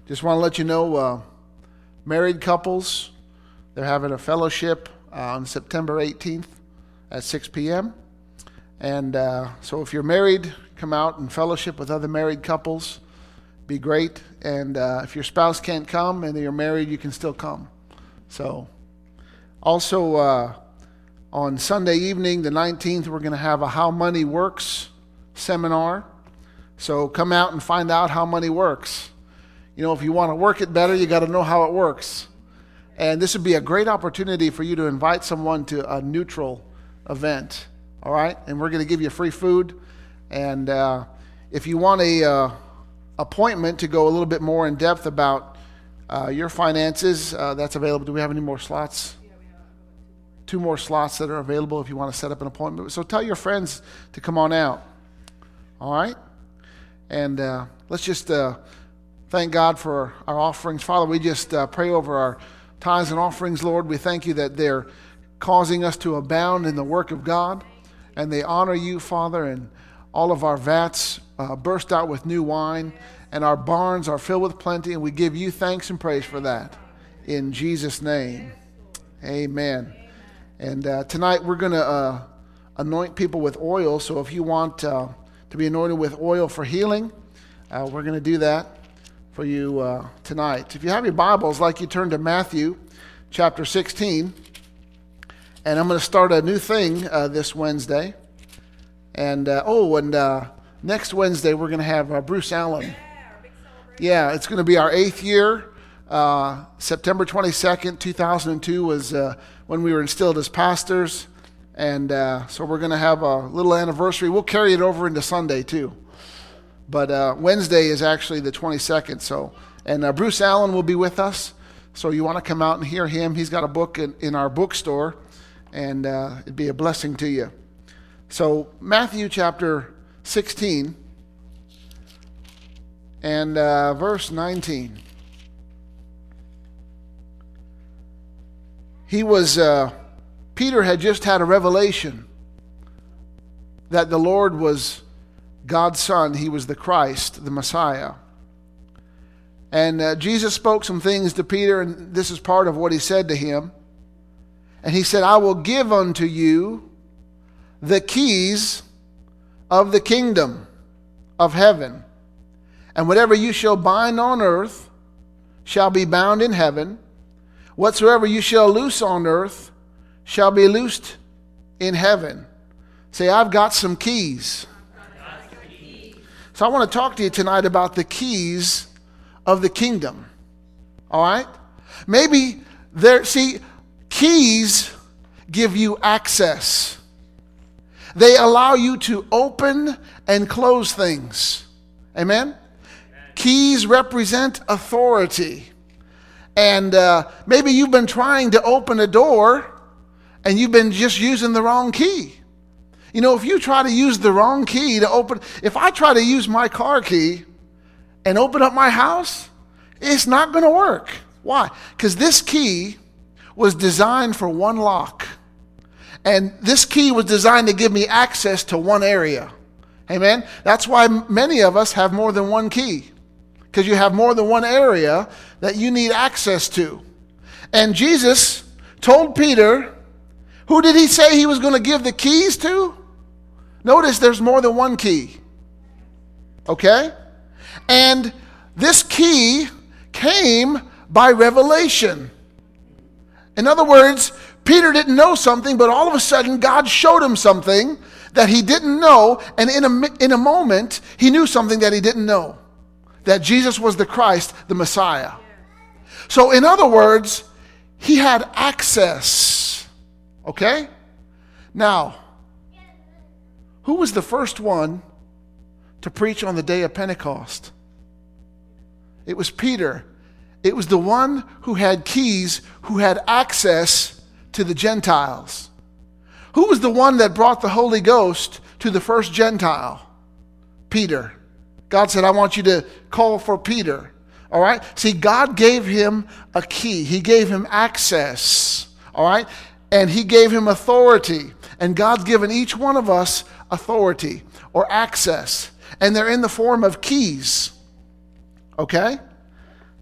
Just want to let you know, married couples, they're having a fellowship on September 18th at 6 p.m. And so if you're married, come out and fellowship with other married couples. Be great. And if your spouse can't come and you're married, you can still come. So also on Sunday evening, the 19th, we're going to have a How Money Works seminar. So come out and find out how money works. You know, if you want to work it better, you got to know how it works. And this would be a great opportunity for you to invite someone to a neutral event. All right? And we're going to give you free food. And if you want a appointment to go a little bit more in depth about your finances, that's available. Do we have any more slots? Yeah, we have 2 more slots that are available if you want to set up an appointment. So tell your friends to come on out. All right? And let's just thank God for our offerings. Father, we just pray over our tithes and offerings, Lord. We thank you that they're causing us to abound in the work of God, and they honor you, Father, and all of our vats burst out with new wine, and our barns are filled with plenty, and we give you thanks and praise for that. In Jesus' name, amen. And tonight we're going to anoint people with oil, so if you want to be anointed with oil for healing, we're going to do that for you tonight. If you have your Bibles, I'd like you turn to Matthew chapter 16. And I'm going to start a new thing this Wednesday. And next Wednesday we're going to have Bruce Allen. Yeah, it's going to be our 8th year. September 22nd, 2002 was when we were instilled as pastors. And so we're going to have a little anniversary. We'll carry it over into Sunday too. But Wednesday is actually the 22nd. And Bruce Allen will be with us. So you want to come out and hear him. He's got a book in our bookstore. And it'd be a blessing to you. So Matthew chapter 16 and verse 19. Peter had just had a revelation that the Lord was God's Son. He was the Christ, the Messiah. And Jesus spoke some things to Peter, and this is part of what he said to him. And he said, I will give unto you the keys of the kingdom of heaven. And whatever you shall bind on earth shall be bound in heaven. Whatsoever you shall loose on earth shall be loosed in heaven. Say, I've got some keys. So I want to talk to you tonight about the keys of the kingdom. All right? Keys give you access. They allow you to open and close things. Amen? Keys represent authority. And maybe you've been trying to open a door and you've been just using the wrong key. You know, if you try to use the wrong key to open, if I try to use my car key and open up my house, it's not going to work. Why? Because this key was designed for one lock. And this key was designed to give me access to one area. Amen? That's why many of us have more than one key. Because you have more than one area that you need access to. And Jesus told Peter, who did he say he was going to give the keys to? Notice there's more than one key. Okay? And this key came by revelation. In other words, Peter didn't know something, but all of a sudden God showed him something that he didn't know, and in a moment, he knew something that he didn't know. That Jesus was the Christ, the Messiah. So in other words, he had access. Okay? Now, who was the first one to preach on the day of Pentecost? It was Peter. It was the one who had keys, who had access to the Gentiles. Who was the one that brought the Holy Ghost to the first Gentile? Peter. God said, I want you to call for Peter. All right? See, God gave him a key. He gave him access. All right? And he gave him authority. And God's given each one of us authority or access. And they're in the form of keys. Okay?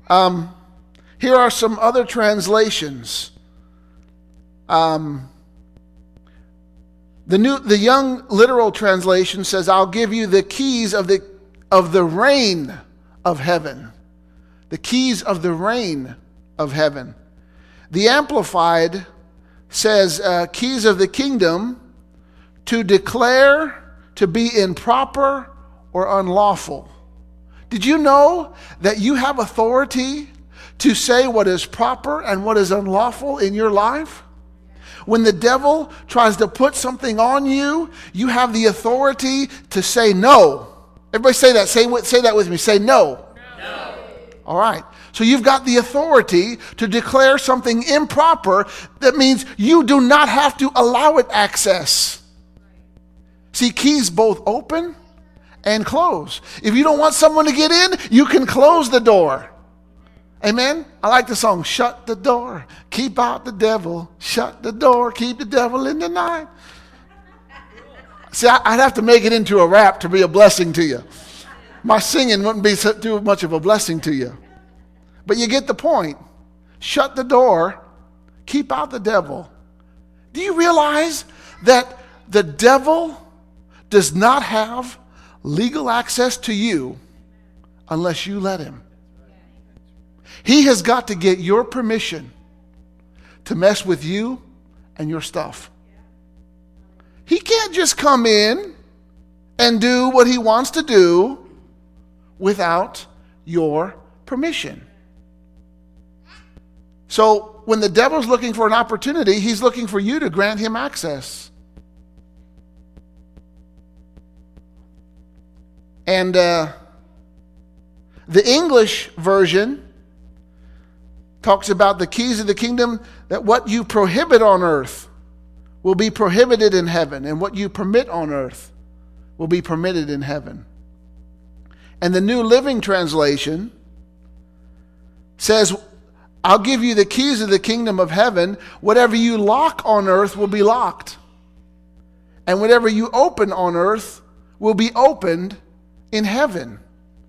Here are some other translations. The Young Literal Translation says, I'll give you the keys of the reign of heaven. The keys of the reign of heaven. The Amplified says, keys of the kingdom to declare to be improper or unlawful. Did you know that you have authority to say what is proper and what is unlawful in your life? When the devil tries to put something on you, you have the authority to say no. Everybody say that. Say that with me. Say no. No. All right. So you've got the authority to declare something improper. That means you do not have to allow it access. See, keys both open and close. If you don't want someone to get in, you can close the door. Amen? I like the song, shut the door, keep out the devil, shut the door, keep the devil in the night. See, I'd have to make it into a rap to be a blessing to you. My singing wouldn't be too much of a blessing to you. But you get the point. Shut the door, keep out the devil. Do you realize that the devil does not have legal access to you unless you let him? He has got to get your permission to mess with you and your stuff. He can't just come in and do what he wants to do without your permission. So when the devil's looking for an opportunity, he's looking for you to grant him access. And the English version talks about the keys of the kingdom, that what you prohibit on earth will be prohibited in heaven, and what you permit on earth will be permitted in heaven. And the New Living Translation says, I'll give you the keys of the kingdom of heaven. Whatever you lock on earth will be locked, and whatever you open on earth will be opened in heaven.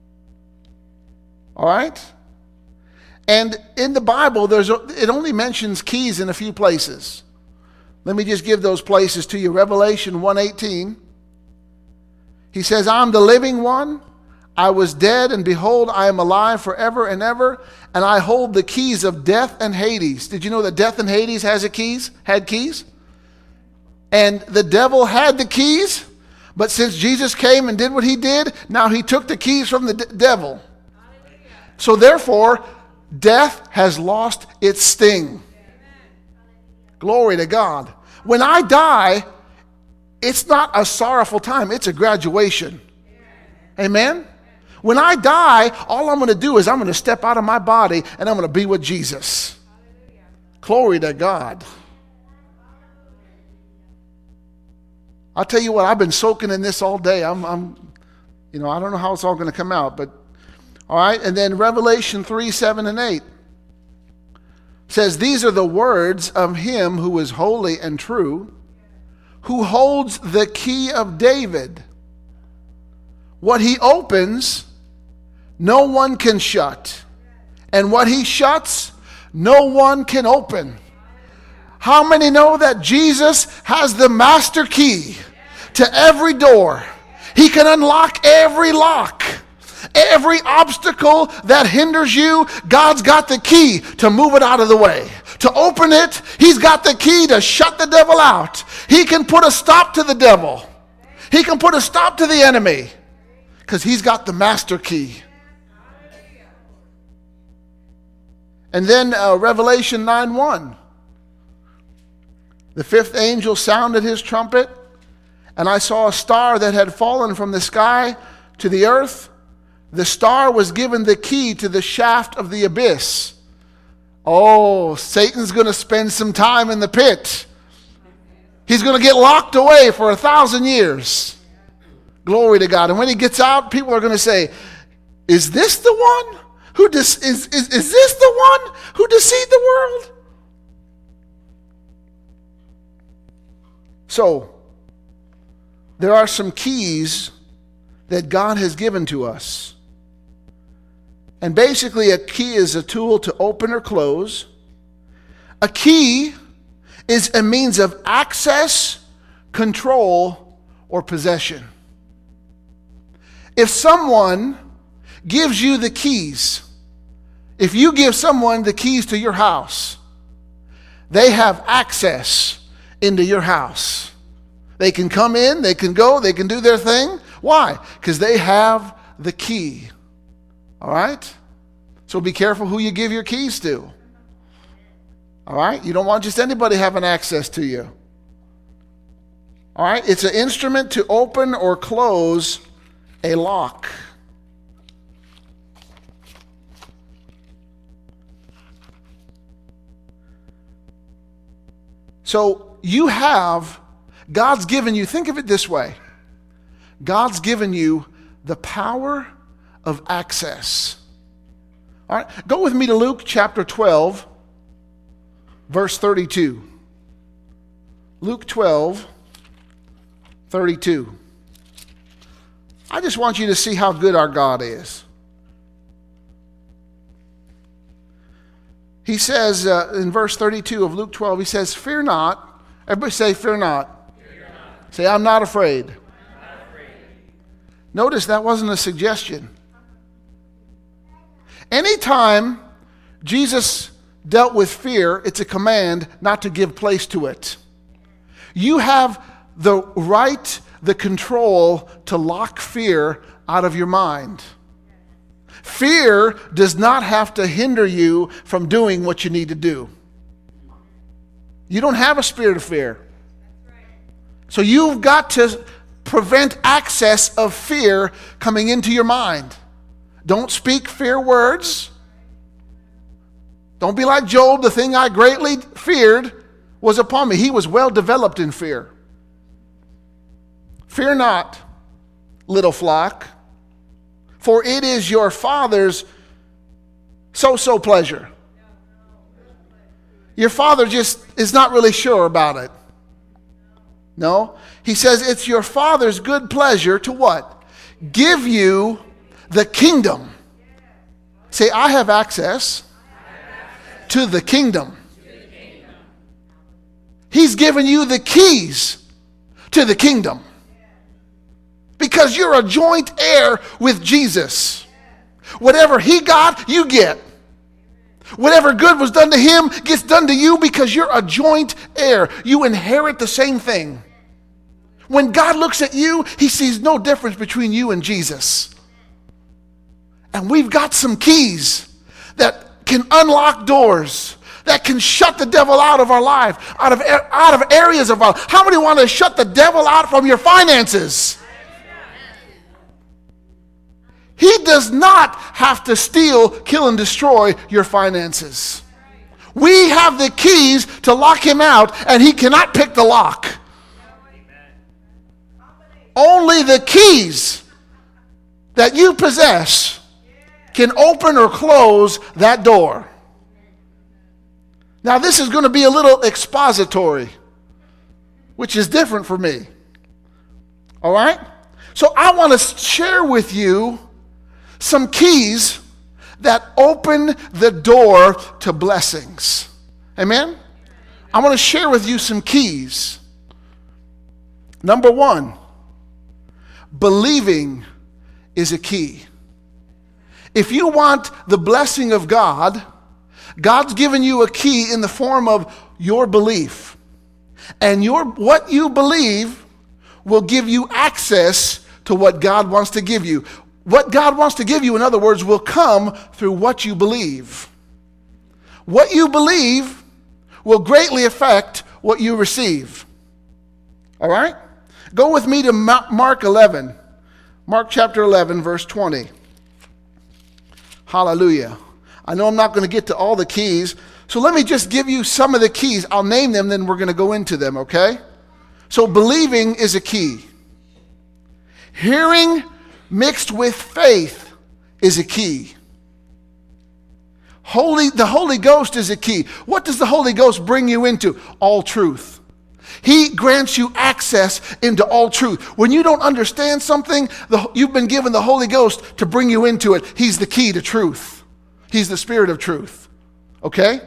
All right? And in the Bible, it only mentions keys in a few places. Let me just give those places to you. Revelation 1:18. He says, I'm the living one. I was dead, and behold, I am alive forever and ever, and I hold the keys of death and Hades. Did you know that death and Hades had keys? And the devil had the keys, but since Jesus came and did what he did, now he took the keys from the devil. So therefore, death has lost its sting. Glory to God. When I die, it's not a sorrowful time, it's a graduation. Amen? When I die, all I'm going to do is I'm going to step out of my body and I'm going to be with Jesus. Glory to God. I'll tell you what, I've been soaking in this all day. I don't know how it's all going to come out, but all right. And then Revelation 3:7 and 8 says, these are the words of him who is holy and true, who holds the key of David. What he opens, no one can shut. And what he shuts, no one can open. How many know that Jesus has the master key to every door? He can unlock every lock. Every obstacle that hinders you, God's got the key to move it out of the way. To open it, he's got the key to shut the devil out. He can put a stop to the devil. He can put a stop to the enemy because he's got the master key. And then Revelation 9:1. The fifth angel sounded his trumpet, and I saw a star that had fallen from the sky to the earth. The star was given the key to the shaft of the abyss. Oh, Satan's going to spend some time in the pit. He's going to get locked away for 1,000 years. Glory to God. And when he gets out, people are going to say, is this the one who is this the one who deceived the world? So, there are some keys that God has given to us. And basically, a key is a tool to open or close. A key is a means of access, control, or possession. If someone gives you the keys, if you give someone the keys to your house, they have access into your house. They can come in, they can go, they can do their thing. Why? Because they have the key. All right? So be careful who you give your keys to. All right? You don't want just anybody having access to you. All right? It's an instrument to open or close a lock. So God's given you, think of it this way. God's given you the power of access. All right, go with me to Luke chapter 12, verse 32. Luke 12, 32. I just want you to see how good our God is. He says in verse 32 of Luke 12, he says, fear not. Everybody say, fear not. Fear not. Say, I'm not afraid. I'm not afraid. Notice that wasn't a suggestion. Anytime Jesus dealt with fear, it's a command not to give place to it. You have the right, the control to lock fear out of your mind. Fear does not have to hinder you from doing what you need to do. You don't have a spirit of fear. So you've got to prevent access of fear coming into your mind. Don't speak fear words. Don't be like Job. The thing I greatly feared was upon me. He was well developed in fear. Fear not, little flock, for it is your Father's so pleasure. Your Father just is not really sure about it. No. He says it's your Father's good pleasure to what? Give you the kingdom. Say, I have access to the kingdom. He's given you the keys to the kingdom. Because you're a joint heir with Jesus. Whatever he got, you get. Whatever good was done to him gets done to you because you're a joint heir. You inherit the same thing. When God looks at you, he sees no difference between you and Jesus. And we've got some keys that can unlock doors, that can shut the devil out of our life, out of areas of our life. How many want to shut the devil out from your finances? He does not have to steal, kill, and destroy your finances. We have the keys to lock him out, and he cannot pick the lock. Only the keys that you possess can open or close that door. Now, this is going to be a little expository, which is different for me. All right? So I want to share with you some keys that open the door to blessings. Amen? I want to share with you some keys. Number one, believing is a key. If you want the blessing of God, God's given you a key in the form of your belief. And what you believe will give you access to what God wants to give you. What God wants to give you, in other words, will come through what you believe. What you believe will greatly affect what you receive. All right? Go with me to Mark 11. Mark chapter 11, verse 20. Hallelujah. I know I'm not going to get to all the keys, so let me just give you some of the keys. I'll name them, then we're going to go into them, okay? So believing is a key. Hearing mixed with faith is a key. The Holy Ghost is a key. What does the Holy Ghost bring you into? All truth. He grants you access into all truth. When you don't understand something, you've been given the Holy Ghost to bring you into it. He's the key to truth. He's the Spirit of truth. Okay?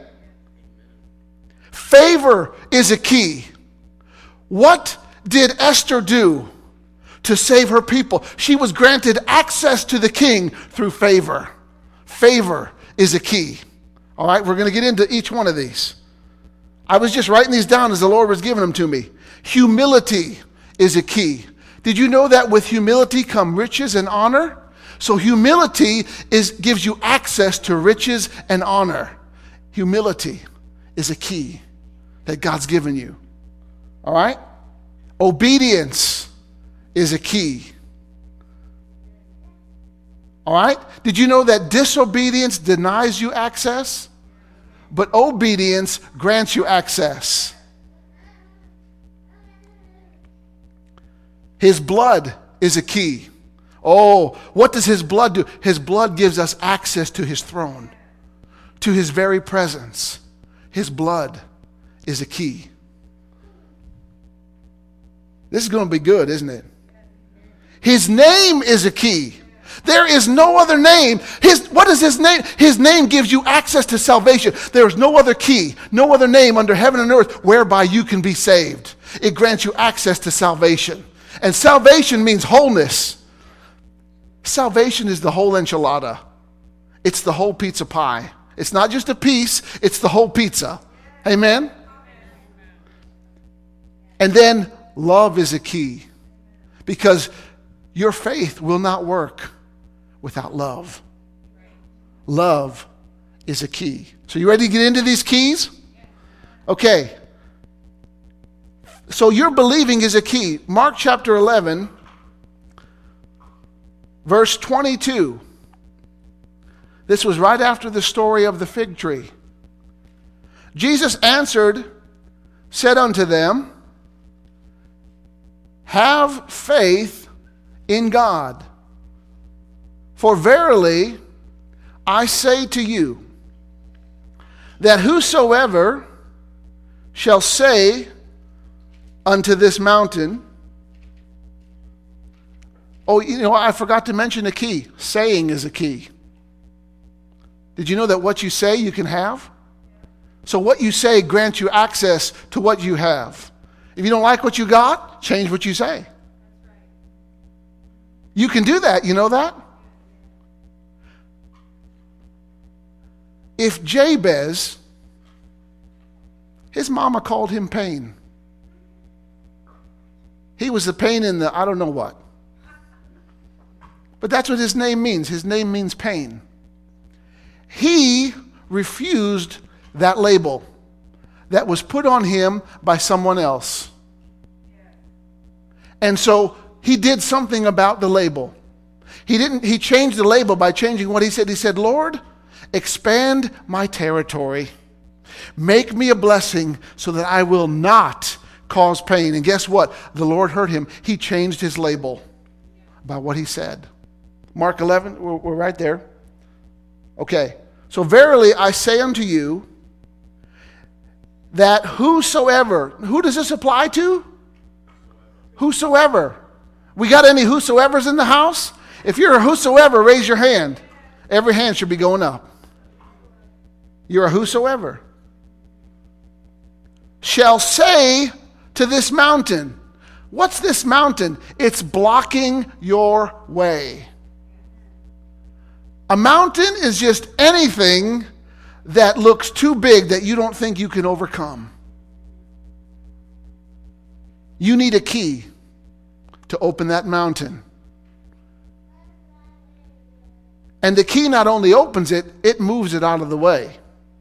Favor is a key. What did Esther do to save her people? She was granted access to the king through favor. Favor is a key. All right, we're going to get into each one of these. I was just writing these down as the Lord was giving them to me. Humility is a key. Did you know that with humility come riches and honor? So humility gives you access to riches and honor. Humility is a key that God's given you. All right? Obedience is a key. All right? Did you know that disobedience denies you access? But obedience grants you access. His blood is a key. Oh, what does his blood do? His blood gives us access to his throne, to his very presence. His blood is a key. This is going to be good, isn't it? His name is a key. There is no other name. What is his name? His name gives you access to salvation. There is no other key, no other name under heaven and earth whereby you can be saved. It grants you access to salvation. And salvation means wholeness. Salvation is the whole enchilada. It's the whole pizza pie. It's not just a piece, it's the whole pizza. Amen? And then love is a key, because your faith will not work without love. Love is a key. So you ready to get into these keys? Okay. So your believing is a key. Mark chapter 11, verse 22. This was right after the story of the fig tree. Jesus answered, said unto them, have faith in God. For verily I say to you, that whosoever shall say unto this mountain, oh, you know, I forgot to mention a key. Saying is a key. Did you know that what you say you can have? So what you say grants you access to what you have. If you don't like what you got, change what you say. You can do that. You know that? If Jabez, his mama called him pain. He was the pain in the I don't know what. But that's what his name means. His name means pain. He refused that label that was put on him by someone else. And so he did something about the label. He changed the label by changing what he said. He said, Lord, expand my territory. Make me a blessing so that I will not cause pain. And guess what? The Lord heard him. He changed his label by what he said. Mark 11, we're right there. Okay. So verily I say unto you that whosoever, who does this apply to? Whosoever. We got any whosoevers in the house? If you're a whosoever, raise your hand. Every hand should be going up. You're a whosoever. Shall say to this mountain. What's this mountain? It's blocking your way. A mountain is just anything that looks too big that you don't think you can overcome. You need a key to open that mountain. And the key not only opens it, it moves it out of the way.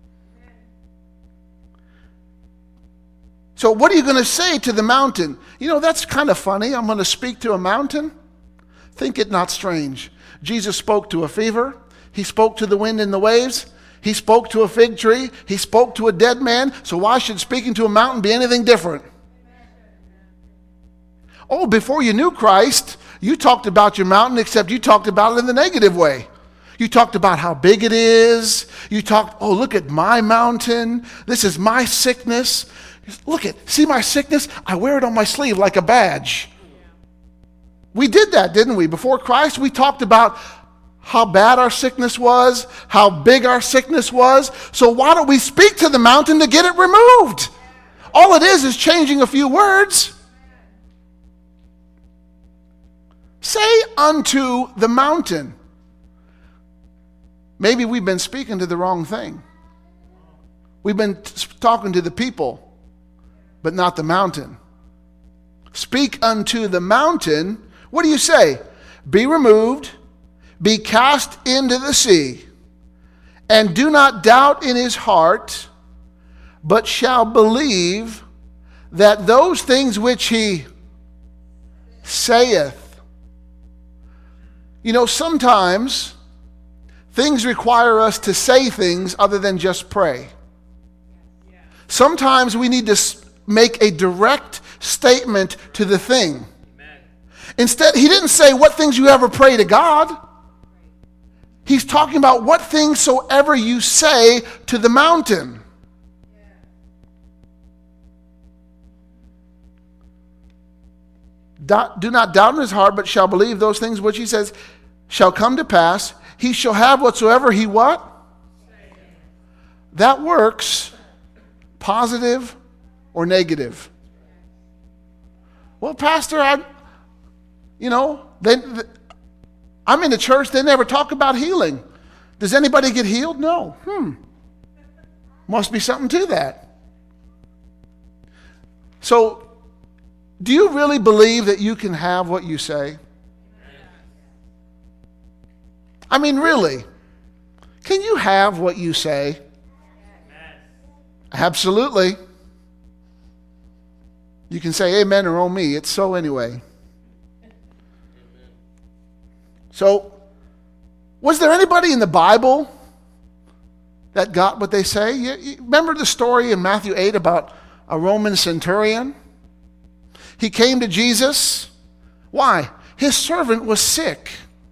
So what are you going to say to the mountain? You know, that's kind of funny. I'm going to speak to a mountain. Think it not strange. Jesus spoke to a fever. He spoke to the wind and the waves. He spoke to a fig tree. He spoke to a dead man. So why should speaking to a mountain be anything different? Oh, before you knew Christ, you talked about your mountain, except you talked about it in the negative way. You talked about how big it is. You talked, oh, look at my mountain. This is my sickness. Look see my sickness? I wear it on my sleeve like a badge. We did that, didn't we? Before Christ, we talked about how bad our sickness was, how big our sickness was. So why don't we speak to the mountain to get it removed? All it is changing a few words. Say unto the mountain. Maybe we've been speaking to the wrong thing. We've been talking to the people, but not the mountain. Speak unto the mountain. What do you say? Be removed, be cast into the sea, and do not doubt in his heart, but shall believe that those things which he saith. You know, sometimes things require us to say things other than just pray. Sometimes we need to make a direct statement to the thing. Instead, he didn't say, what things you ever pray to God. He's talking about what things soever you say to the mountain. Do not doubt in his heart, but shall believe those things which he says shall come to pass. He shall have whatsoever he what? That works positive or negative. Well, Pastor, I'm in the church, they never talk about healing. Does anybody get healed? No. Must be something to that. So, do you really believe that you can have what you say? I mean, really? Can you have what you say? Absolutely. You can say amen or oh me. It's so anyway. So, was there anybody in the Bible that got what they say? You remember the story in Matthew 8 about a Roman centurion? He came to Jesus. Why? His servant was sick.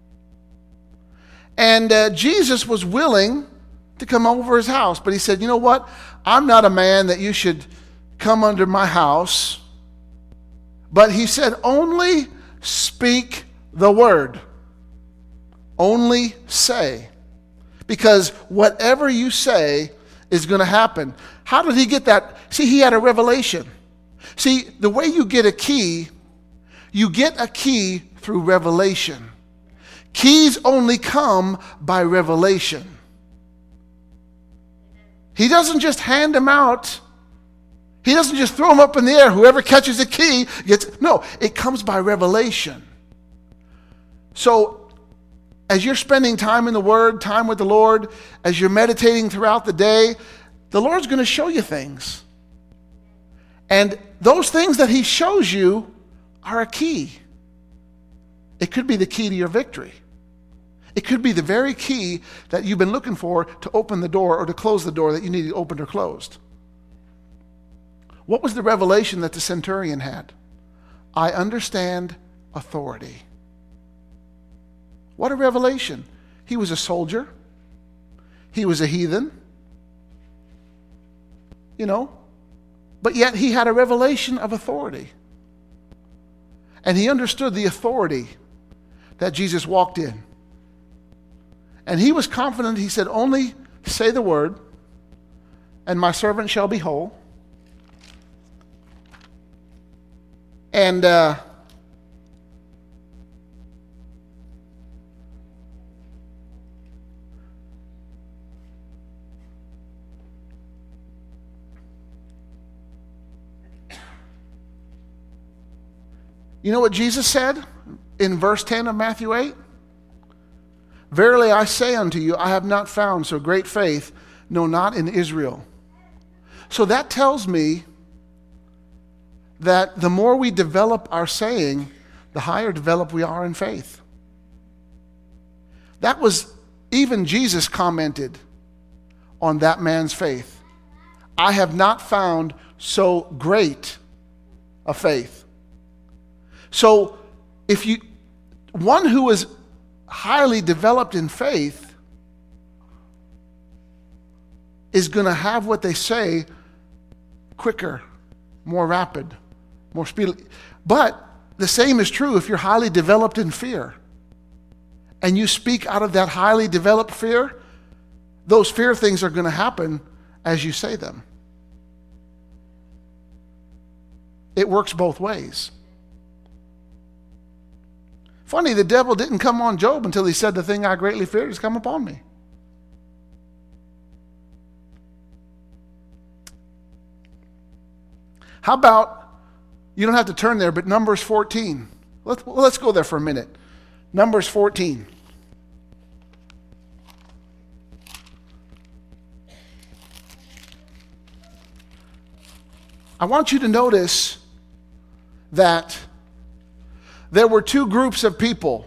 And Jesus was willing to come over his house. But he said, you know what? I'm not a man that you should come under my house. But he said, only speak the word. Only say. Because whatever you say is going to happen. How did he get that? See, he had a revelation. See, the way you get a key through revelation. Keys only come by revelation. He doesn't just hand them out. He doesn't just throw them up in the air. Whoever catches a key gets... No, it comes by revelation. So, as you're spending time in the Word, time with the Lord, as you're meditating throughout the day, the Lord's going to show you things. And those things that he shows you are a key. It could be the key to your victory. It could be the very key that you've been looking for to open the door or to close the door that you needed opened or closed. What was the revelation that the centurion had? I understand authority. What a revelation. He was a soldier. He was a heathen. But yet he had a revelation of authority. And he understood the authority that Jesus walked in. And he was confident. He said, only say the word, and my servant shall be whole. And you know what Jesus said in verse 10 of Matthew 8? Verily I say unto you, I have not found so great faith, no, not in Israel. So that tells me that the more we develop our saying, the higher developed we are in faith. That was, even Jesus commented on that man's faith. I have not found so great a faith. So, one who is highly developed in faith is going to have what they say quicker more rapid, more speedily. But the same is true if you're highly developed in fear. And you speak out of that highly developed fear, those fear things are going to happen as you say them. It works both ways. Funny, the devil didn't come on Job until he said, the thing I greatly feared has come upon me. How about, you don't have to turn there, but Numbers 14. Let's go there for a minute. Numbers 14. I want you to notice that there were two groups of people.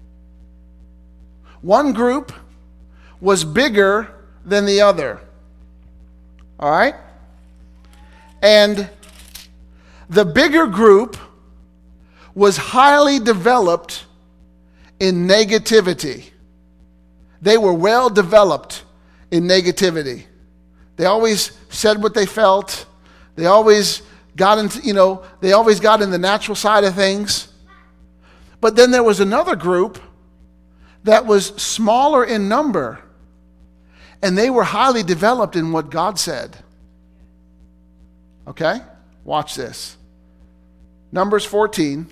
One group was bigger than the other. All right? And the bigger group was highly developed in negativity. They were well developed in negativity. They always said what they felt. They always got into, they always got in the natural side of things. But then there was another group that was smaller in number, and they were highly developed in what God said. Okay? Watch this. Numbers 14.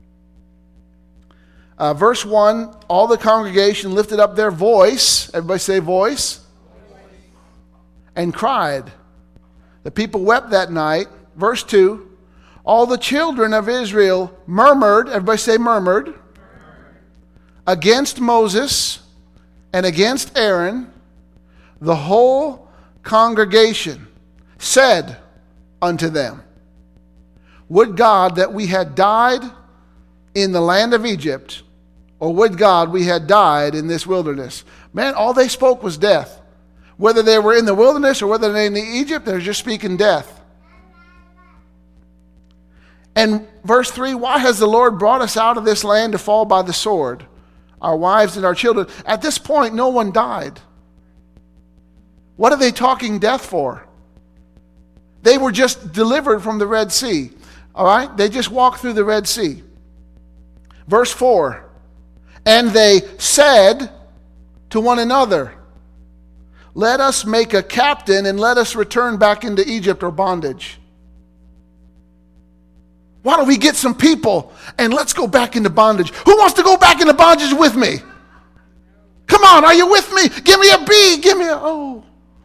Verse 1, all the congregation lifted up their voice. Everybody say voice. And cried. The people wept that night. Verse 2, all the children of Israel murmured. Everybody say murmured. Against Moses and against Aaron. The whole congregation said unto them, would God that we had died in the land of Egypt, or would God we had died in this wilderness. Man, all they spoke was death. Whether they were in the wilderness or whether they're in Egypt, they're just speaking death. And verse 3, why has the Lord brought us out of this land to fall by the sword, our wives and our children? At this point, no one died. What are they talking death for? They were just delivered from the Red Sea. All right? They just walked through the Red Sea. Verse 4, and they said to one another, let us make a captain and let us return back into Egypt or bondage. Why don't we get some people and let's go back into bondage? Who wants to go back into bondage with me? Come on, are you with me? Give me a B, give me a O.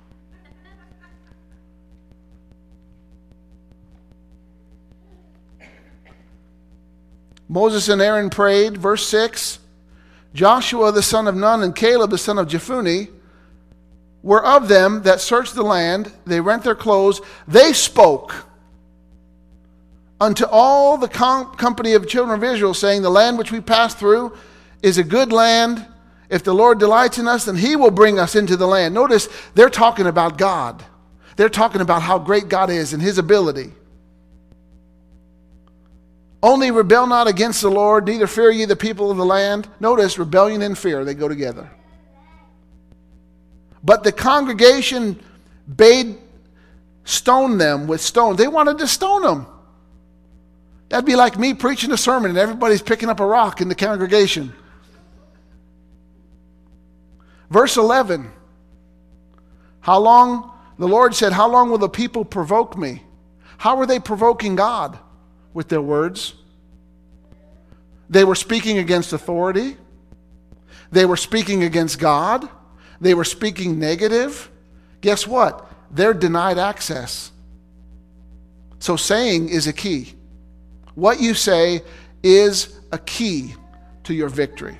Moses and Aaron prayed, verse 6. Joshua the son of Nun and Caleb the son of Jephunneh were of them that searched the land. They rent their clothes. They spoke unto all the company of children of Israel, saying, the land which we passed through is a good land. If the Lord delights in us, then he will bring us into the land. Notice, they're talking about God. They're talking about how great God is and his ability. Only rebel not against the Lord, neither fear ye the people of the land. Notice, rebellion and fear, they go together. But the congregation bade stone them with stones. They wanted to stone them. That'd be like me preaching a sermon and everybody's picking up a rock in the congregation. Verse 11. The Lord said, how long will the people provoke me? How were they provoking God? With their words. They were speaking against authority. They were speaking against God. They were speaking negative. Guess what? They're denied access. So saying is a key. What you say is a key to your victory.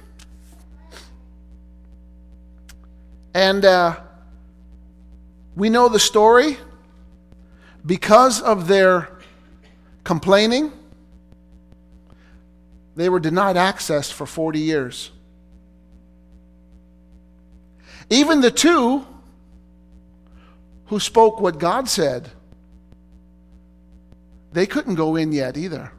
And we know the story. Because of their complaining, they were denied access for 40 years. Even the two who spoke what God said, they couldn't go in yet either.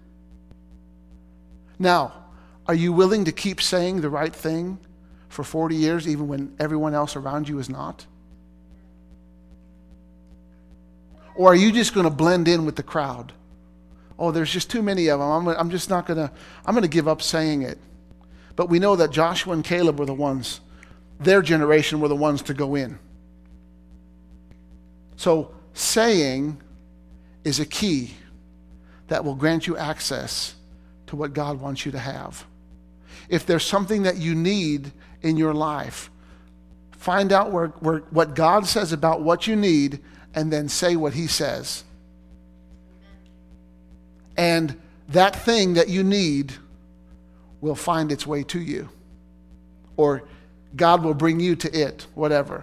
Now, are you willing to keep saying the right thing for 40 years even when everyone else around you is not? Or are you just going to blend in with the crowd? Oh, there's just too many of them. I'm just not going to, I'm going to give up saying it. But we know that Joshua and Caleb were the ones, their generation were the ones to go in. So saying is a key that will grant you access to what God wants you to have. If there's something that you need in your life, find out what God says about what you need and then say what he says. And that thing that you need will find its way to you. Or God will bring you to it, whatever.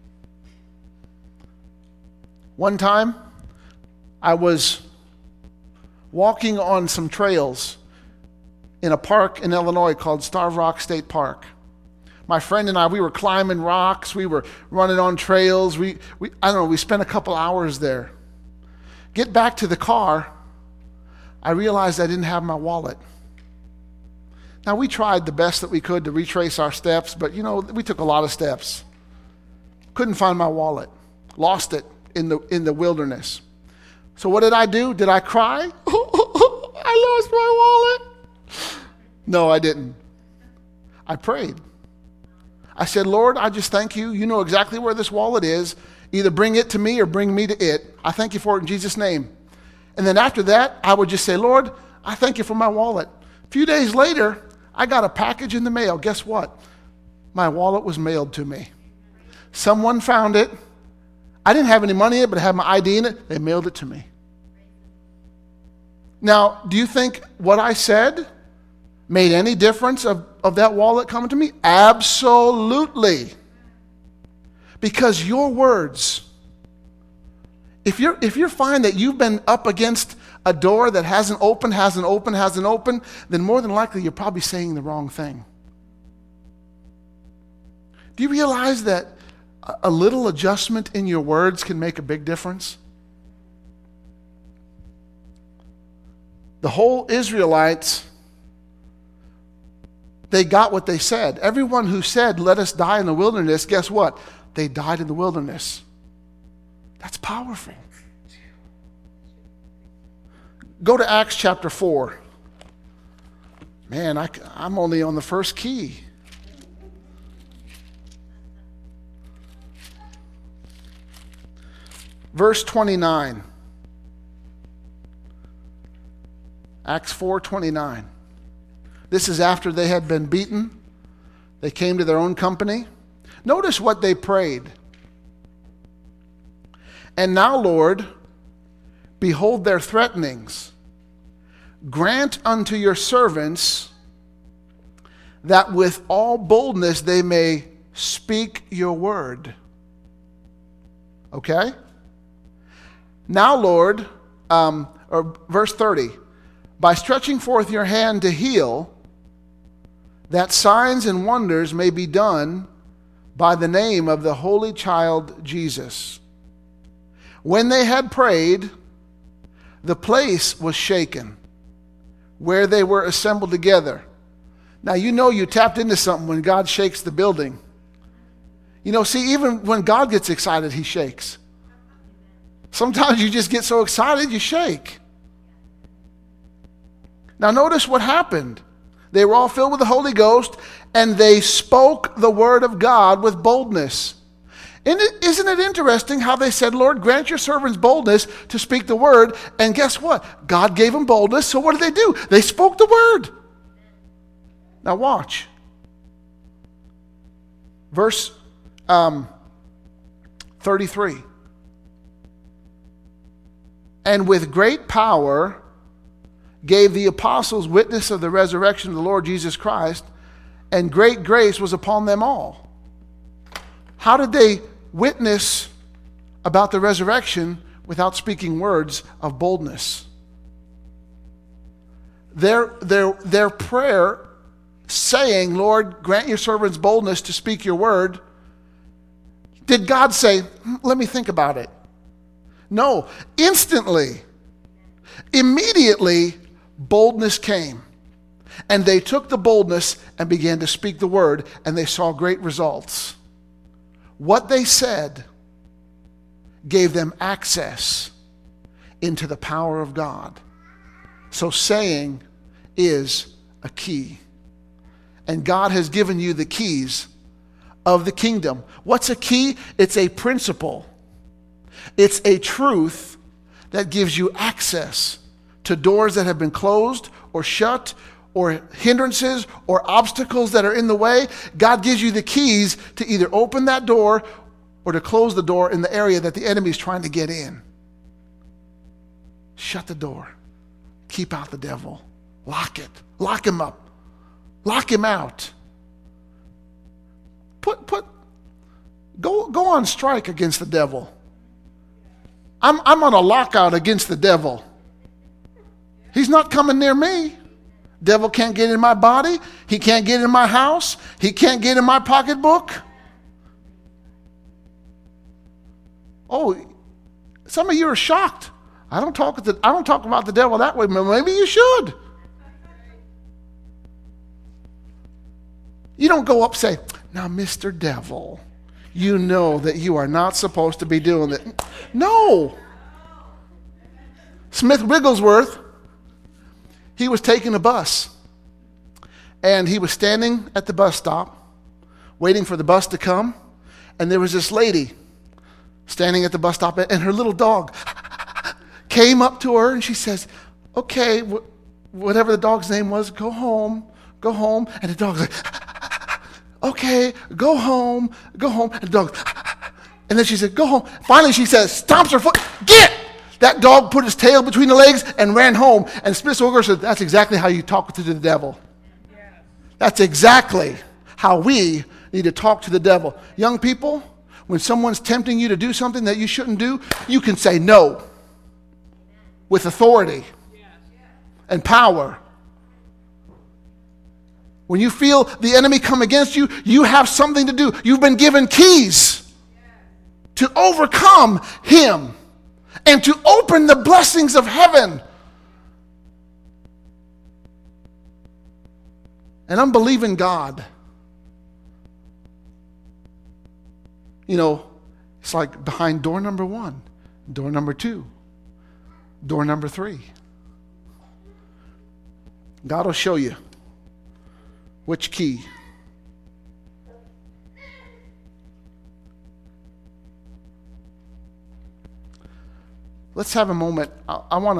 One time, I was walking on some trails in a park in Illinois called Starved Rock State Park. My friend and I, we were climbing rocks, we were running on trails, we spent a couple hours there. Get back to the car, I realized I didn't have my wallet. Now, we tried the best that we could to retrace our steps, but we took a lot of steps. Couldn't find my wallet. Lost it in the wilderness. So what did I do? Did I cry? I lost my wallet. No, I didn't. I prayed. I said, Lord, I just thank you. You know exactly where this wallet is. Either bring it to me or bring me to it. I thank you for it in Jesus' name. And then after that, I would just say, Lord, I thank you for my wallet. A few days later, I got a package in the mail. Guess what? My wallet was mailed to me. Someone found it. I didn't have any money in it, but it had my ID in it. They mailed it to me. Now, do you think what I said made any difference of that wallet coming to me? Absolutely. Because your words, if you find that you've been up against a door that hasn't opened, then more than likely you're probably saying the wrong thing. Do you realize that a little adjustment in your words can make a big difference? The whole Israelites, they got what they said. Everyone who said, let us die in the wilderness, guess what? They died in the wilderness. That's powerful. Go to Acts chapter 4. Man, I'm only on the first key. Verse 29. Acts 4:29. This is after they had been beaten. They came to their own company. Notice what they prayed. And now, Lord, behold their threatenings. Grant unto your servants that with all boldness they may speak your word. Okay? Now, Lord, or verse 30, by stretching forth your hand to heal, that signs and wonders may be done by the name of the Holy Child Jesus. When they had prayed, the place was shaken, where they were assembled together. Now, you tapped into something when God shakes the building. See, even when God gets excited, he shakes. Sometimes you just get so excited, you shake. Now, notice what happened. They were all filled with the Holy Ghost, and they spoke the word of God with boldness. Isn't it interesting how they said, Lord, grant your servants boldness to speak the word, and guess what? God gave them boldness, so what did they do? They spoke the word. Now watch. Verse 33. And with great power gave the apostles witness of the resurrection of the Lord Jesus Christ, and great grace was upon them all. How did they witness about the resurrection without speaking words of boldness? Their prayer saying, Lord, grant your servants boldness to speak your word, did God say, let me think about it? No. Instantly, immediately, boldness came. And they took the boldness and began to speak the word, and they saw great results. What they said gave them access into the power of God. So saying is a key. And God has given you the keys of the kingdom. What's a key? It's a principle. It's a truth that gives you access to doors that have been closed or shut, or hindrances or obstacles that are in the way. God gives you the keys to either open that door or to close the door in the area that the enemy is trying to get in. Shut the door. Keep out the devil. Lock it. Lock him up. Lock him out. Go on strike against the devil. I'm on a lockout against the devil. He's not coming near me. Devil can't get in my body. He can't get in my house. He can't get in my pocketbook. Oh, some of you are shocked. I don't talk about the devil that way. Maybe you should. You don't go up and say, "Now, Mr. Devil, you know that you are not supposed to be doing that." No. Smith Wigglesworth, he was taking a bus, and he was standing at the bus stop waiting for the bus to come, and there was this lady standing at the bus stop, and her little dog came up to her, and she says, "Okay, whatever the dog's name was, go home. And the dog's like, "Okay, go home. And the dog, and then she said, "Go home." Finally she says, stomps her foot, "Get!" That dog put his tail between the legs and ran home. And Smith Wigglesworth said, "That's exactly how you talk to the devil." That's exactly how we need to talk to the devil. Young people, when someone's tempting you to do something that you shouldn't do, you can say no with authority and power. When you feel the enemy come against you, you have something to do. You've been given keys to overcome him and to open the blessings of heaven. And I'm believing God. You know, it's like behind door number 1, door number 2, door number 3. God will show you which key. Let's have a moment. I want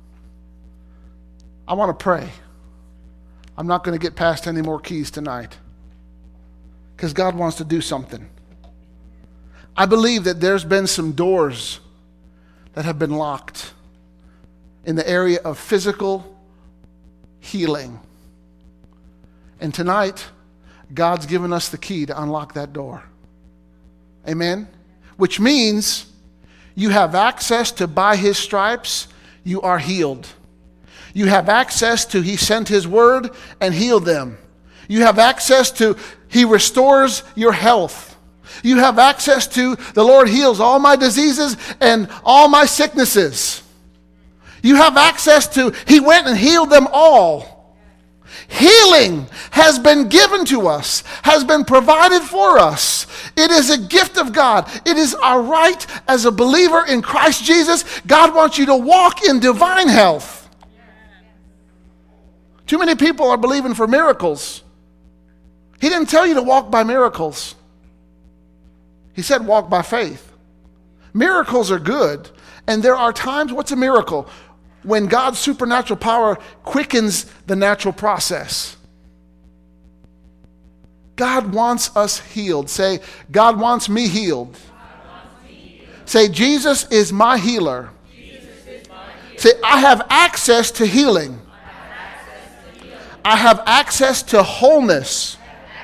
to pray. I'm not going to get past any more keys tonight because God wants to do something. I believe that there's been some doors that have been locked in the area of physical healing. And tonight, God's given us the key to unlock that door. Amen? Which means you have access to, by his stripes, you are healed. You have access to, he sent his word and healed them. You have access to, he restores your health. You have access to, the Lord heals all my diseases and all my sicknesses. You have access to, he went and healed them all. Healing has been given to us, has been provided for us. It is a gift of God. It is our right as a believer in Christ Jesus. God wants you to walk in divine health. Too many people are believing for miracles. He didn't tell you to walk by miracles. He said walk by faith. Miracles are good, and there are times, what's a miracle? When God's supernatural power quickens the natural process. God wants us healed. Say, God wants me healed. Say, Jesus is my healer. Say, I have access to healing. I have access to wholeness.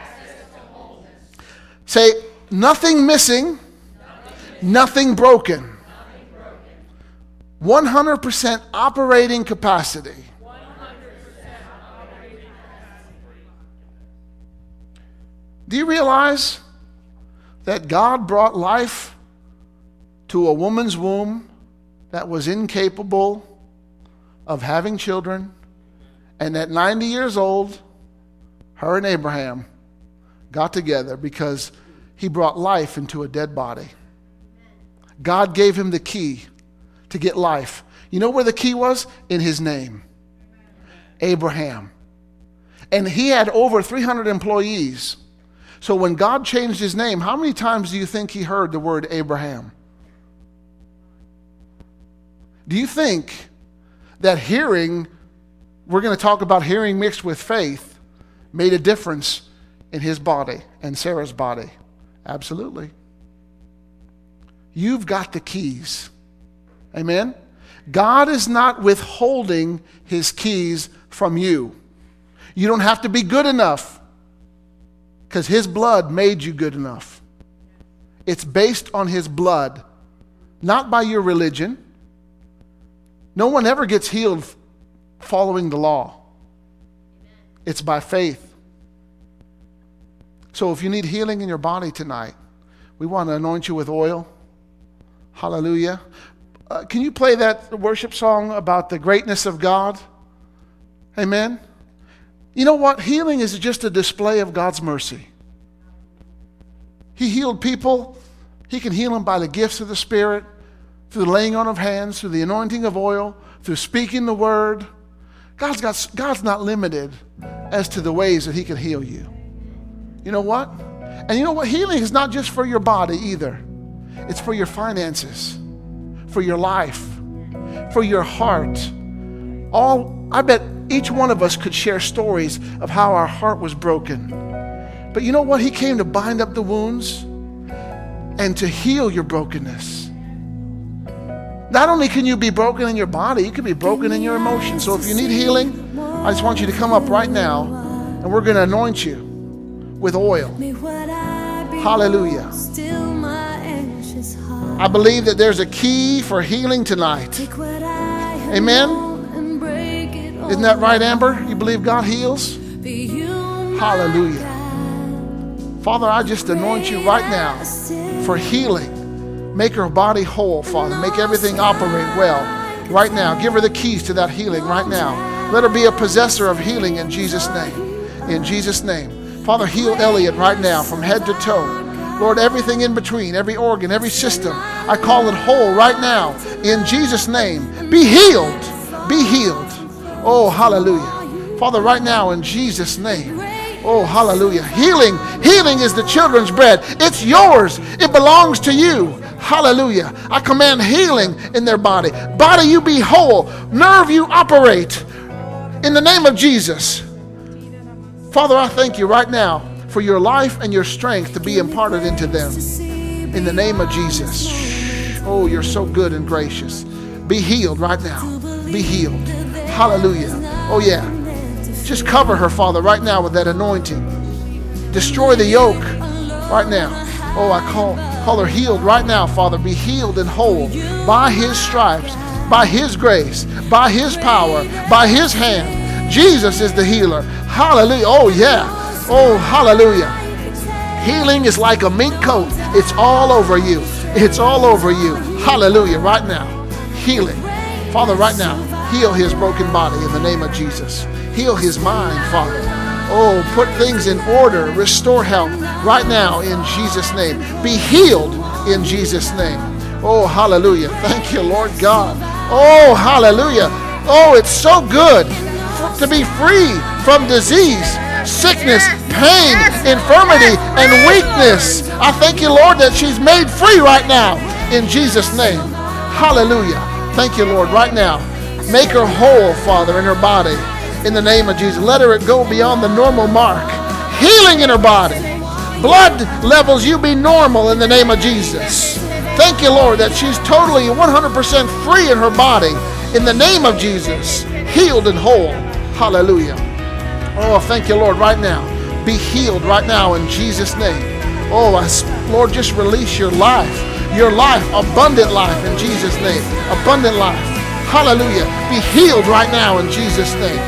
Say, nothing missing, nothing broken. 100% operating capacity. Do you realize that God brought life to a woman's womb that was incapable of having children, and at 90 years old, her and Abraham got together because he brought life into a dead body? God gave him the key to get life. You know where the key was? In his name. Abraham. And he had over 300 employees. So when God changed his name, how many times do you think he heard the word Abraham? Do you think that hearing, we're going to talk about hearing mixed with faith, made a difference in his body and Sarah's body? Absolutely. You've got the keys. Amen? God is not withholding his keys from you. You don't have to be good enough because his blood made you good enough. It's based on his blood, not by your religion. No one ever gets healed following the law. It's by faith. So if you need healing in your body tonight, we want to anoint you with oil. Hallelujah. Can you play that worship song about the greatness of God? Amen. You know what? Healing is just a display of God's mercy. He healed people. He can heal them by the gifts of the Spirit, through the laying on of hands, through the anointing of oil, through speaking the word. God's not limited as to the ways that he can heal you. You know what? And you know what? Healing is not just for your body either. It's for your finances, for your life, for your heart. I bet each one of us could share stories of how our heart was broken. But you know what? He came to bind up the wounds and to heal your brokenness. Not only can you be broken in your body, you can be broken in your emotions. So if you need healing, I just want you to come up right now and we're going to anoint you with oil. Hallelujah. I believe that there's a key for healing tonight. Amen. Isn't that right, Amber? You believe God heals? Hallelujah. Father, I just anoint you right now for healing. Make her body whole, Father. Make everything operate well right now. Give her the keys to that healing right now. Let her be a possessor of healing in Jesus' name. In Jesus' name. Father, heal Elliot right now from head to toe. Lord, everything in between, every organ, every system, I call it whole right now. In Jesus' name. Be healed. Be healed. Oh, hallelujah. Father, right now in Jesus' name. Oh, hallelujah. Healing is the children's bread. It's yours. It belongs to you. Hallelujah. I command healing in their body. Body, you be whole. Nerve, you operate. In the name of Jesus. Father, I thank you right now for your life and your strength to be imparted into them. In the name of Jesus. Oh, you're so good and gracious. Be healed right now. Be healed. Hallelujah. Oh, yeah. Just cover her, Father, right now with that anointing. Destroy the yoke right now. Oh, I call her healed right now, Father. Be healed and whole by his stripes, by his grace, by his power, by his hand. Jesus is the healer. Hallelujah. Oh, yeah. Oh, hallelujah. Healing is like a mink coat. It's all over you. It's all over you. Hallelujah. Right now. Healing. Father, right now, heal his broken body in the name of Jesus. Heal his mind, Father. Oh, put things in order. Restore health right now in Jesus' name. Be healed in Jesus' name. Oh, hallelujah. Thank you, Lord God. Oh, hallelujah. Oh, it's so good to be free from disease, sickness, pain, infirmity, and weakness. I thank you, Lord, that she's made free right now in Jesus' name. Hallelujah. Thank you, Lord, right now. Make her whole, Father, in her body. In the name of Jesus. Let her go beyond the normal mark. Healing in her body. Blood levels, you be normal in the name of Jesus. Thank you, Lord, that she's totally 100% free in her body. In the name of Jesus. Healed and whole. Hallelujah. Oh, thank you, Lord, right now. Be healed right now in Jesus' name. Oh, Lord, just release your life. Your life, abundant life in Jesus' name. Abundant life. Hallelujah. Be healed right now in Jesus' name.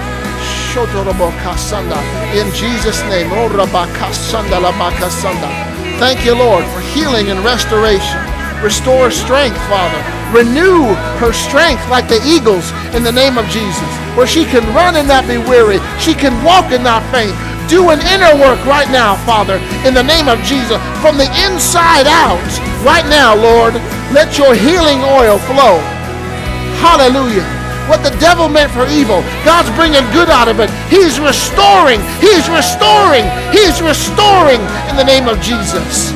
In Jesus' name. Thank you, Lord, for healing and restoration. Restore strength, Father. Renew her strength like the eagles in the name of Jesus, where she can run and not be weary. She can walk and not faint. Do an inner work right now, Father, in the name of Jesus, from the inside out. Right now, Lord, let your healing oil flow. Hallelujah. What the devil meant for evil, God's bringing good out of it. He's restoring. He's restoring. He's restoring in the name of Jesus.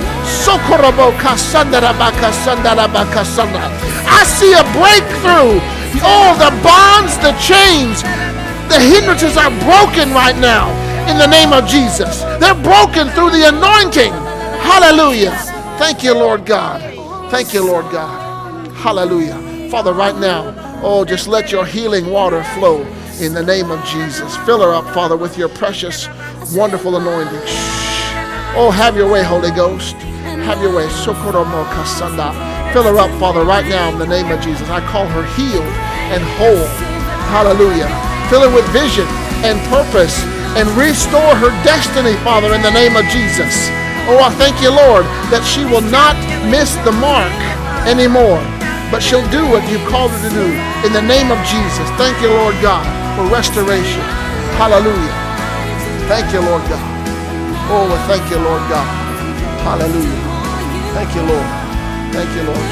I see a breakthrough. Oh, the bonds, the chains, the hindrances are broken right now in the name of Jesus. They're broken through the anointing. Hallelujah. Thank you, Lord God. Thank you, Lord God. Hallelujah. Father, right now, oh, just let your healing water flow in the name of Jesus. Fill her up, Father, with your precious, wonderful anointing. Oh, have your way, Holy Ghost. Have your way. Fill her up, Father, right now in the name of Jesus. I call her healed and whole. Hallelujah. Fill her with vision and purpose and restore her destiny, Father, in the name of Jesus. Oh, I thank you, Lord, that she will not miss the mark anymore, but she'll do what you've called her to do in the name of Jesus. Thank you, Lord God, for restoration. Hallelujah. Thank you, Lord God. Oh, well, thank you, Lord God. Hallelujah. Thank you, Lord. Thank you, Lord.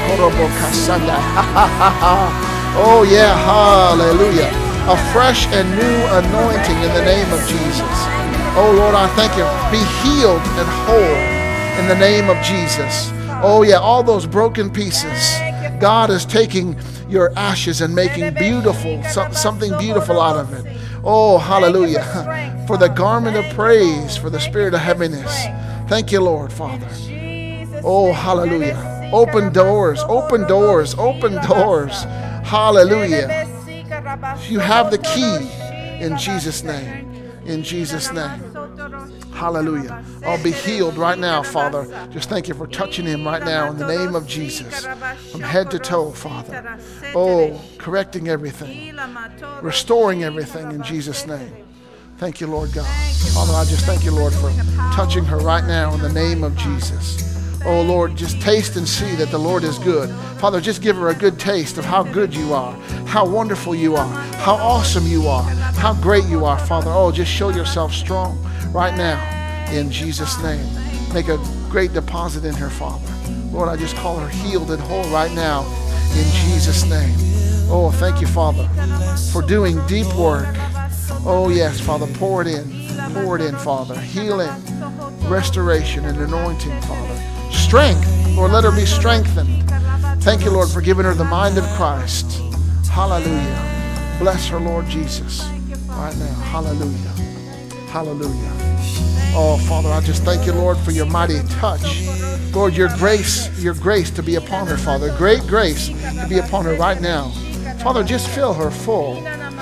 Oh, yeah. Hallelujah. A fresh and new anointing in the name of Jesus. Oh, Lord, I thank you. Be healed and whole in the name of Jesus. Oh, yeah, all those broken pieces. God is taking your ashes and making beautiful, something beautiful out of it. Oh, hallelujah. For the garment of praise, for the spirit of heaviness. Thank you, Lord, Father. Oh, hallelujah. Open doors, open doors, open doors. Hallelujah. You have the key in Jesus' name. In Jesus' name. Hallelujah. I'll be healed right now, Father. Just thank you for touching him right now in the name of Jesus. From head to toe, Father. Oh, correcting everything. Restoring everything in Jesus' name. Thank you, Lord God. Father, I just thank you, Lord, for touching her right now in the name of Jesus. Oh, Lord, just taste and see that the Lord is good. Father, just give her a good taste of how good you are, how wonderful you are, how awesome you are, how great you are, Father. Oh, just show yourself strong right now in Jesus' name. Make a great deposit in her, Father. Lord, I just call her healed and whole right now in Jesus' name. Oh, thank you, Father, for doing deep work. Oh, yes, Father, pour it in, Father. Healing, restoration, and anointing, Father. Strength, Lord, let her be strengthened. Thank you, Lord, for giving her the mind of Christ. Hallelujah. Bless her, Lord Jesus, right now. Hallelujah. Hallelujah. Oh, Father, I just thank you, Lord, for your mighty touch. Lord, your grace to be upon her, Father. Great grace to be upon her right now. Father, just fill her full.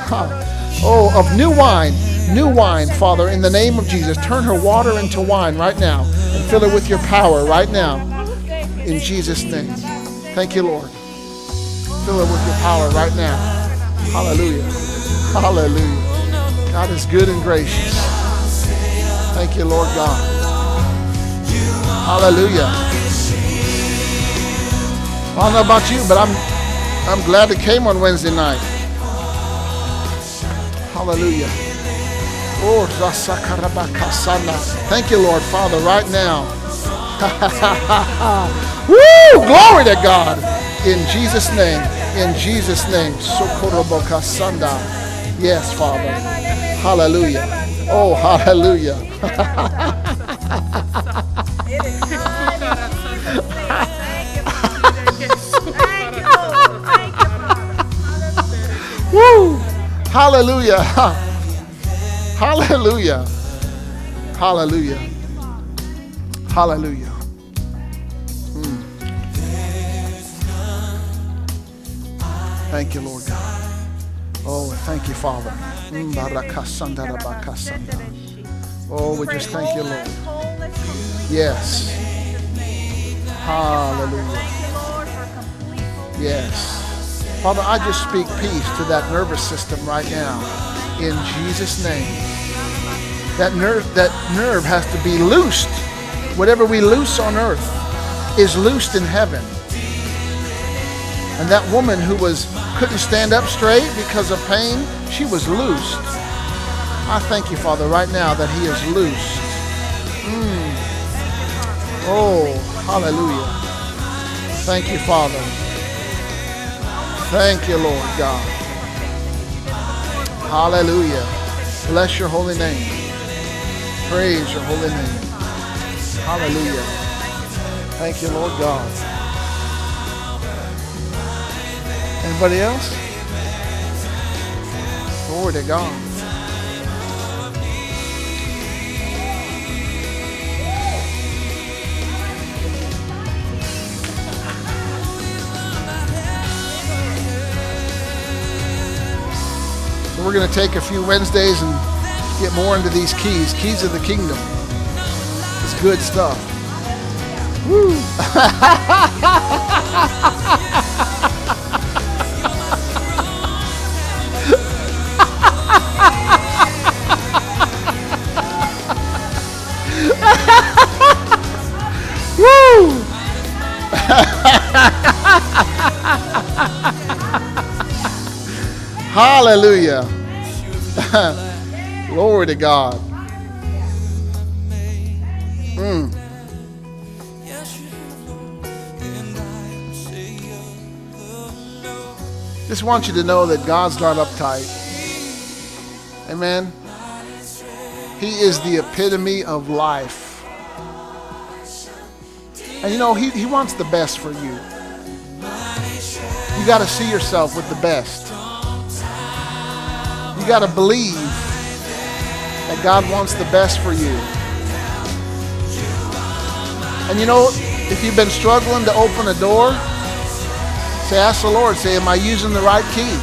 Oh, of new wine, Father, in the name of Jesus. Turn her water into wine right now and fill her with your power right now in Jesus' name. Thank you, Lord. Fill her with your power right now. Hallelujah. Hallelujah. God is good and gracious. Thank you, Lord God. Hallelujah. I don't know about you, but I'm glad it came on Wednesday night. Hallelujah. Oh, thank you, Lord, Father, right now. Woo! Glory to God. In Jesus' name. In Jesus' name. Yes, Father. Hallelujah. Oh, hallelujah. Woo! Hallelujah. Hallelujah. Hallelujah. Hallelujah. Thank you, Lord God. Oh, thank you, Father. Oh, we just thank you, Lord. Yes. Hallelujah. Yes. Father, I just speak peace to that nervous system right now in Jesus' name. That nerve has to be loosed. Whatever we loose on earth is loosed in heaven. And that woman who couldn't stand up straight because of pain, she was loosed. I thank you, Father, right now that he is loosed. Oh, hallelujah. Thank you, Father. Thank you, Lord God. Hallelujah. Bless your holy name. Praise your holy name. Hallelujah. Thank you, Lord God. Anybody else? Glory to God. So we're going to take a few Wednesdays and get more into these keys of the kingdom. It's good stuff. Woo! Woo! Hallelujah. Glory to God. Just want you to know that God's not uptight. Amen. He is the epitome of life. And you know, he wants the best for you. You got to see yourself with the best. You got to believe that God wants the best for you. And you know, if you've been struggling to open a door, say, ask the Lord, say, am I using the right key?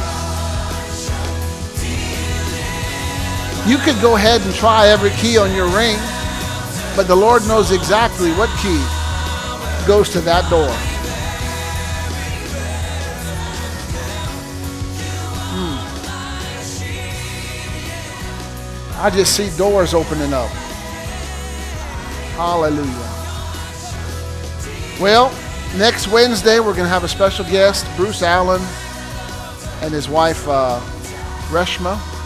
You could go ahead and try every key on your ring, but the Lord knows exactly what key goes to that door. I just see doors opening up. Hallelujah. Well, next Wednesday we're going to have a special guest, Bruce Allen, and his wife, Reshma.